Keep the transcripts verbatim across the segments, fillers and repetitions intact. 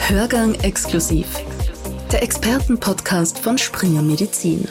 Hörgang exklusiv. Der Expertenpodcast von Springer Medizin.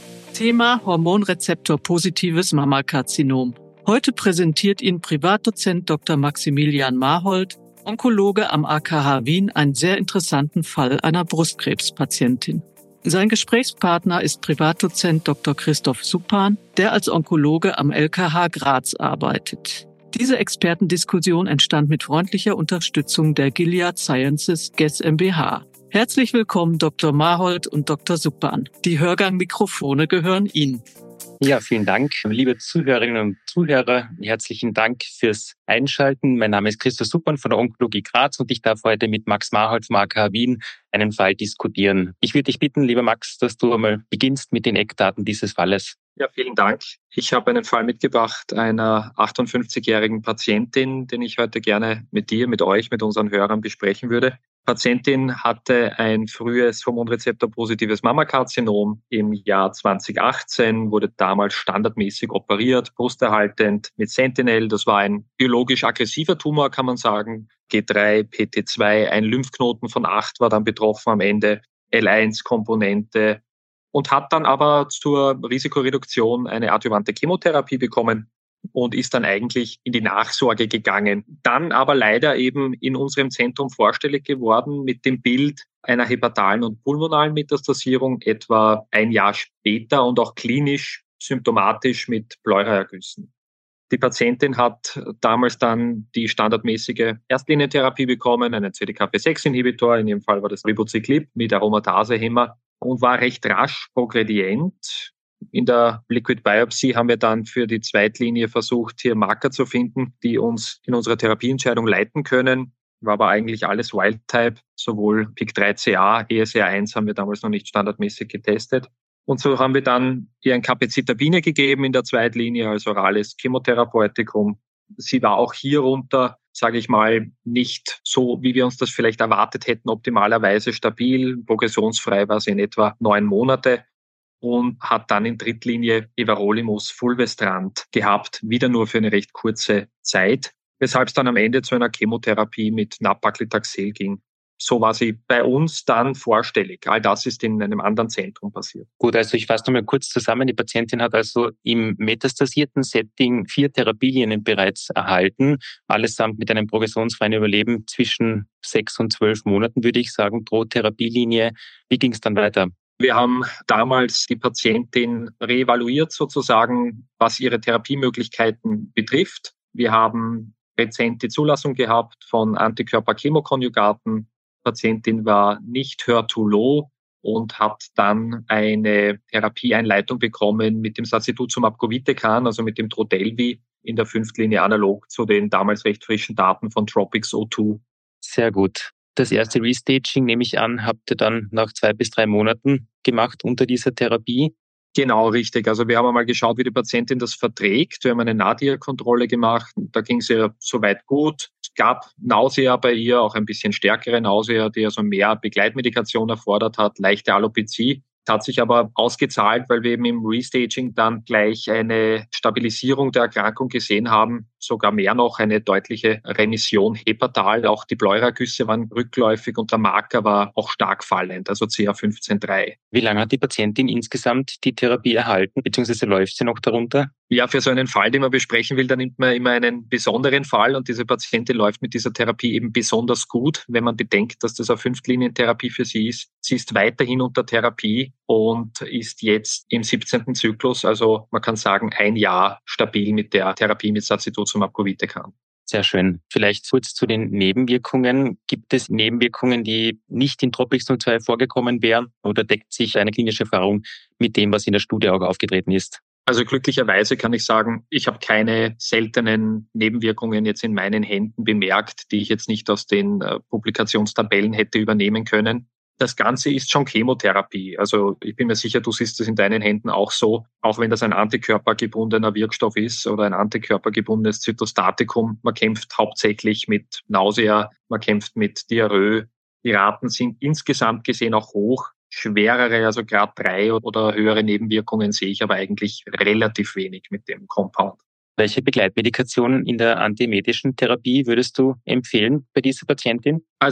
Thema Hormonrezeptor-positives Mammakarzinom. Heute präsentiert Ihnen Privatdozent Doktor Maximilian Marhold, Onkologe am A K H Wien, einen sehr interessanten Fall einer Brustkrebspatientin. Sein Gesprächspartner ist Privatdozent Doktor Christoph Suppan, der als Onkologe am L K H Graz arbeitet. Diese Expertendiskussion entstand mit freundlicher Unterstützung der Gilead Sciences G e S GmbH. Herzlich willkommen, Doktor Marhold und Doktor Suppan. Die Hörgang-Mikrofone gehören Ihnen. Ja, vielen Dank, liebe Zuhörerinnen und Zuhörer. Herzlichen Dank fürs Einschalten. Mein Name ist Christoph Suppan von der Onkologie Graz und ich darf heute mit Max Marhold vom A K H Wien einen Fall diskutieren. Ich würde dich bitten, lieber Max, dass du einmal beginnst mit den Eckdaten dieses Falles. Ja, vielen Dank. Ich habe einen Fall mitgebracht einer achtundfünfzigjährigen Patientin, den ich heute gerne mit dir, mit euch, mit unseren Hörern besprechen würde. Die Patientin hatte ein frühes Hormonrezeptor-positives Mammakarzinom im Jahr zwanzig achtzehn, wurde damals standardmäßig operiert, brusterhaltend mit Sentinel. Das war ein biologisch aggressiver Tumor, kann man sagen. G drei, P T zwei, ein Lymphknoten von acht war dann betroffen am Ende, L eins Komponente. Und hat dann aber zur Risikoreduktion eine adjuvante Chemotherapie bekommen und ist dann eigentlich in die Nachsorge gegangen. Dann aber leider eben in unserem Zentrum vorstellig geworden mit dem Bild einer hepatalen und pulmonalen Metastasierung etwa ein Jahr später und auch klinisch symptomatisch mit Pleuraergüssen. Die Patientin hat damals dann die standardmäßige Erstlinientherapie bekommen, einen C D K vier sechs Inhibitor, in dem Fall war das Ribociclib mit Aromatase-Hemmer, und war recht rasch progredient. In der Liquid Biopsy haben wir dann für die Zweitlinie versucht, hier Marker zu finden, die uns in unserer Therapieentscheidung leiten können. War aber eigentlich alles Wild-Type, sowohl P I K drei C A, E S R eins haben wir damals noch nicht standardmäßig getestet. Und so haben wir dann ihr ein Capecitabine gegeben in der Zweitlinie als orales Chemotherapeutikum. Sie war auch hierunter, sage ich mal, nicht so, wie wir uns das vielleicht erwartet hätten, optimalerweise stabil. Progressionsfrei war sie in etwa neun Monate und hat dann in Drittlinie Everolimus fulvestrant gehabt, wieder nur für eine recht kurze Zeit, weshalb es dann am Ende zu einer Chemotherapie mit Nab-Paclitaxel ging. So war sie bei uns dann vorstellig. All das ist in einem anderen Zentrum passiert. Gut, also ich fasse nochmal kurz zusammen. Die Patientin hat also im metastasierten Setting vier Therapielinien bereits erhalten, allesamt mit einem progressionsfreien Überleben zwischen sechs und zwölf Monaten, würde ich sagen, pro Therapielinie. Wie ging es dann weiter? Wir haben damals die Patientin reevaluiert sozusagen, was ihre Therapiemöglichkeiten betrifft. Wir haben rezent die Zulassung gehabt von Antikörper-Chemokonjugaten. Die Patientin war nicht H E R zwei low und hat dann eine Therapieeinleitung bekommen mit dem Sacituzumab govitecan, also mit dem Trodelvy in der Fünftlinie analog zu den damals recht frischen Daten von Tropics O zwei. Sehr gut. Das erste Restaging, nehme ich an, habt ihr dann nach zwei bis drei Monaten gemacht unter dieser Therapie? Genau, richtig. Also wir haben einmal geschaut, wie die Patientin das verträgt. Wir haben eine Nadir-Kontrolle gemacht. Da ging es ihr soweit gut. Es gab Nausea bei ihr, auch ein bisschen stärkere Nausea, die also mehr Begleitmedikation erfordert hat, leichte Alopezie. Hat sich aber ausgezahlt, weil wir eben im Restaging dann gleich eine Stabilisierung der Erkrankung gesehen haben, sogar mehr noch eine deutliche Remission hepatal. Auch die Pleuraergüsse waren rückläufig und der Marker war auch stark fallend, also C A fünfzehn Punkt drei. Wie lange hat die Patientin insgesamt die Therapie erhalten, beziehungsweise läuft sie noch darunter? Ja, für so einen Fall, den man besprechen will, da nimmt man immer einen besonderen Fall und diese Patientin läuft mit dieser Therapie eben besonders gut, wenn man bedenkt, dass das eine Fünftlinientherapie für sie ist. Sie ist weiterhin unter Therapie und ist jetzt im siebzehnten Zyklus, also man kann sagen ein Jahr stabil mit der Therapie mit Sacituzumab govitecan. Sehr schön. Vielleicht kurz zu den Nebenwirkungen. Gibt es Nebenwirkungen, die nicht in Tropics null zwei vorgekommen wären oder deckt sich eine klinische Erfahrung mit dem, was in der Studie auch aufgetreten ist? Also glücklicherweise kann ich sagen, ich habe keine seltenen Nebenwirkungen jetzt in meinen Händen bemerkt, die ich jetzt nicht aus den äh, Publikationstabellen hätte übernehmen können. Das Ganze ist schon Chemotherapie. Also ich bin mir sicher, du siehst es in deinen Händen auch so, auch wenn das ein antikörpergebundener Wirkstoff ist oder ein antikörpergebundenes Zytostatikum. Man kämpft hauptsächlich mit Nausea, man kämpft mit Diarrhoe. Die Raten sind insgesamt gesehen auch hoch. Schwerere, also Grad drei oder höhere Nebenwirkungen sehe ich aber eigentlich relativ wenig mit dem Compound. Welche Begleitmedikationen in der antiemetischen Therapie würdest du empfehlen bei dieser Patientin? Also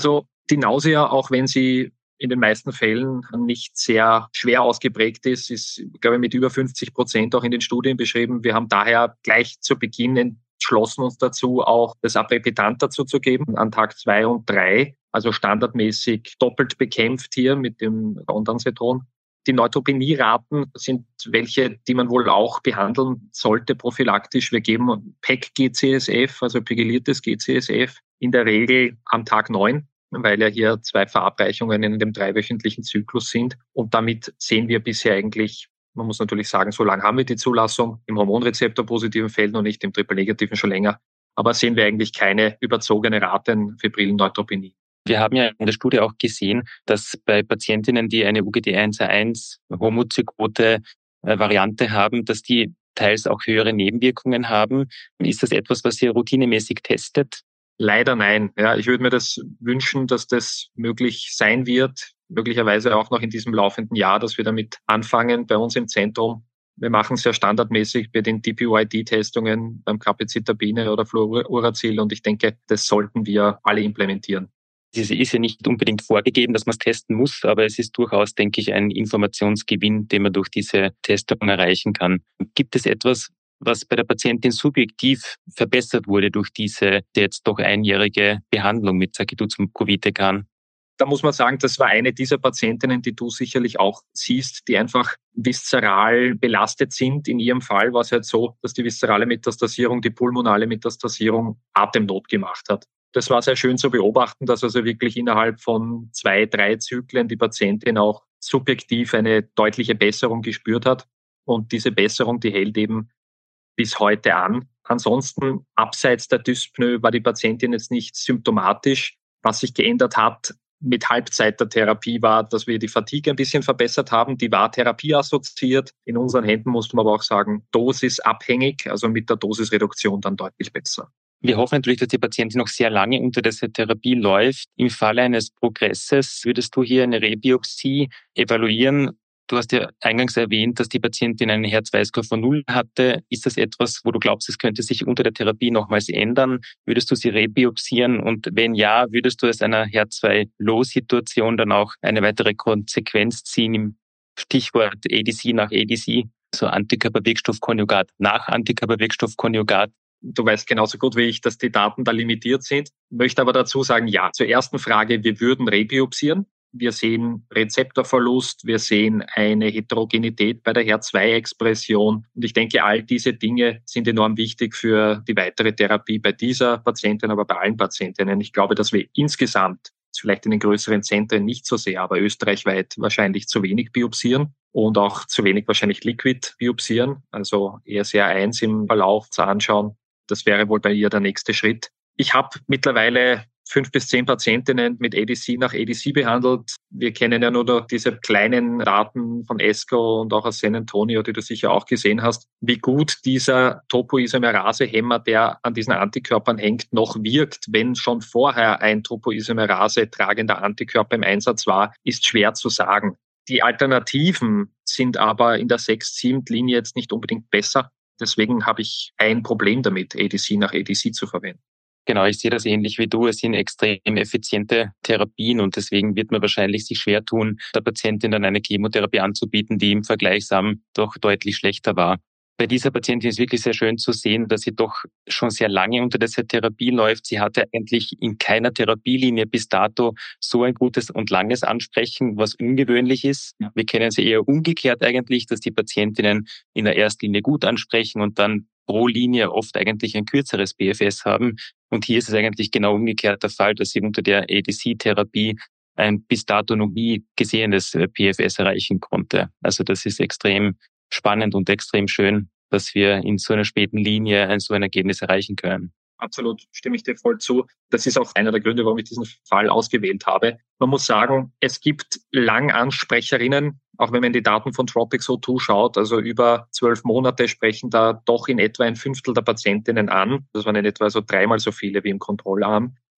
Die Nausea, auch wenn sie in den meisten Fällen nicht sehr schwer ausgeprägt ist, ist, glaube ich, mit über fünfzig Prozent auch in den Studien beschrieben. Wir haben daher gleich zu Beginn entschlossen uns dazu, auch das Aprepitant dazu zu geben, an Tag zwei und drei, also standardmäßig doppelt bekämpft hier mit dem Ondansetron. Die Neutropenieraten sind welche, die man wohl auch behandeln sollte prophylaktisch. Wir geben P E C-G C S F, also pegyliertes G C S F, in der Regel am Tag neun, weil ja hier zwei Verabreichungen in dem dreiwöchentlichen Zyklus sind. Und damit sehen wir bisher eigentlich, man muss natürlich sagen, so lange haben wir die Zulassung, im Hormonrezeptor-positiven Fällen und nicht im Triple-negativen schon länger, aber sehen wir eigentlich keine überzogene ratenfebrile Neutropenie. Wir haben ja in der Studie auch gesehen, dass bei Patientinnen, die eine U G D eins A eins homozygote Variante haben, dass die teils auch höhere Nebenwirkungen haben. Ist das etwas, was ihr routinemäßig testet? Leider nein. Ja, ich würde mir das wünschen, dass das möglich sein wird, möglicherweise auch noch in diesem laufenden Jahr, dass wir damit anfangen bei uns im Zentrum. Wir machen es ja standardmäßig bei den D P Y D-Testungen beim Capecitabine oder Fluoruracil und ich denke, das sollten wir alle implementieren. Es ist ja nicht unbedingt vorgegeben, dass man es testen muss, aber es ist durchaus, denke ich, ein Informationsgewinn, den man durch diese Testung erreichen kann. Gibt es etwas, was bei der Patientin subjektiv verbessert wurde durch diese jetzt doch einjährige Behandlung mit Sacituzumab-Govitecan? Da muss man sagen, das war eine dieser Patientinnen, die du sicherlich auch siehst, die einfach viszeral belastet sind. In ihrem Fall war es halt so, dass die viszerale Metastasierung, die pulmonale Metastasierung Atemnot gemacht hat. Das war sehr schön zu beobachten, dass also wirklich innerhalb von zwei, drei Zyklen die Patientin auch subjektiv eine deutliche Besserung gespürt hat. Und diese Besserung, die hält eben bis heute an. Ansonsten, abseits der Dyspnoe war die Patientin jetzt nicht symptomatisch. Was sich geändert hat mit Halbzeit der Therapie war, dass wir die Fatigue ein bisschen verbessert haben. Die war therapieassoziiert. In unseren Händen muss man aber auch sagen, dosisabhängig, also mit der Dosisreduktion dann deutlich besser. Wir hoffen natürlich, dass die Patientin noch sehr lange unter dieser Therapie läuft. Im Falle eines Progresses würdest du hier eine Rebiopsie evaluieren? Du hast ja eingangs erwähnt, dass die Patientin einen H E R zwei Score von null hatte. Ist das etwas, wo du glaubst, es könnte sich unter der Therapie nochmals ändern? Würdest du sie rebiopsieren? Und wenn ja, würdest du aus einer H E R zwei Low Situation dann auch eine weitere Konsequenz ziehen im Stichwort A D C nach A D C, so Antikörperwirkstoffkonjugat nach Antikörperwirkstoffkonjugat? Du weißt genauso gut wie ich, dass die Daten da limitiert sind. Ich möchte aber dazu sagen, ja, zur ersten Frage, wir würden rebiopsieren. Wir sehen Rezeptorverlust, wir sehen eine Heterogenität bei der H E R zwei Expression. Und ich denke, all diese Dinge sind enorm wichtig für die weitere Therapie bei dieser Patientin, aber bei allen Patientinnen. Ich glaube, dass wir insgesamt, vielleicht in den größeren Zentren nicht so sehr, aber österreichweit wahrscheinlich zu wenig biopsieren und auch zu wenig wahrscheinlich Liquid biopsieren, also E S R eins im Verlauf zu anschauen. Das wäre wohl bei ihr der nächste Schritt. Ich habe mittlerweile fünf bis zehn Patientinnen mit A D C nach A D C behandelt. Wir kennen ja nur noch diese kleinen Daten von ESCO und auch aus San Antonio, die du sicher auch gesehen hast, wie gut dieser Topoisomerase-Hemmer, der an diesen Antikörpern hängt, noch wirkt, wenn schon vorher ein Topoisomerase-tragender Antikörper im Einsatz war, ist schwer zu sagen. Die Alternativen sind aber in der sechs sieben Linie jetzt nicht unbedingt besser. Deswegen habe ich ein Problem damit, A D C nach A D C zu verwenden. Genau, ich sehe das ähnlich wie du. Es sind extrem effiziente Therapien und deswegen wird man wahrscheinlich sich schwer tun, der Patientin dann eine Chemotherapie anzubieten, die im Vergleichsam doch deutlich schlechter war. Bei dieser Patientin ist wirklich sehr schön zu sehen, dass sie doch schon sehr lange unter dieser Therapie läuft. Sie hatte eigentlich in keiner Therapielinie bis dato so ein gutes und langes Ansprechen, was ungewöhnlich ist. Wir kennen sie eher umgekehrt eigentlich, dass die Patientinnen in der Erstlinie gut ansprechen und dann pro Linie oft eigentlich ein kürzeres P F S haben. Und hier ist es eigentlich genau umgekehrt der Fall, dass sie unter der A D C-Therapie ein bis dato noch nie gesehenes P F S erreichen konnte. Also das ist extrem spannend und extrem schön, dass wir in so einer späten Linie ein so ein Ergebnis erreichen können. Absolut, stimme ich dir voll zu. Das ist auch einer der Gründe, warum ich diesen Fall ausgewählt habe. Man muss sagen, es gibt Langansprecherinnen, auch wenn man in die Daten von TROPiCS O zwei schaut, also über zwölf Monate sprechen da doch in etwa ein Fünftel der Patientinnen an. Das waren in etwa so dreimal so viele wie im Kontrollarm.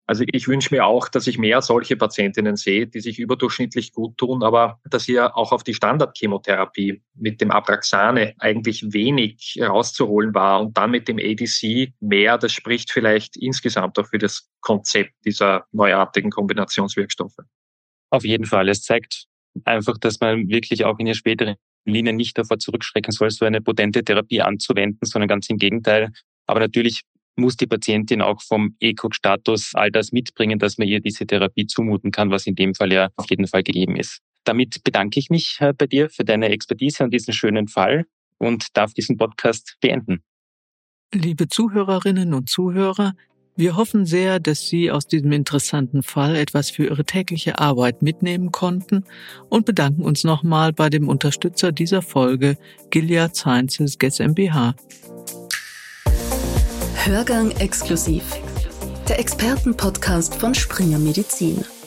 Also ich wünsche mir auch, dass ich mehr solche Patientinnen sehe, die sich überdurchschnittlich gut tun, aber dass hier auch auf die Standardchemotherapie mit dem Abraxane eigentlich wenig rauszuholen war und dann mit dem A D C mehr. Das spricht vielleicht insgesamt auch für das Konzept dieser neuartigen Kombinationswirkstoffe. Auf jeden Fall. Es zeigt einfach, dass man wirklich auch in der späteren Linie nicht davor zurückschrecken soll, so eine potente Therapie anzuwenden, sondern ganz im Gegenteil. Aber natürlich muss die Patientin auch vom E C O G-Status all das mitbringen, dass man ihr diese Therapie zumuten kann, was in dem Fall ja auf jeden Fall gegeben ist. Damit bedanke ich mich bei dir für deine Expertise und diesen schönen Fall und darf diesen Podcast beenden. Liebe Zuhörerinnen und Zuhörer, wir hoffen sehr, dass Sie aus diesem interessanten Fall etwas für Ihre tägliche Arbeit mitnehmen konnten und bedanken uns nochmal bei dem Unterstützer dieser Folge, Gilead Sciences GmbH. Hörgang exklusiv. Der Expertenpodcast von Springer Medizin.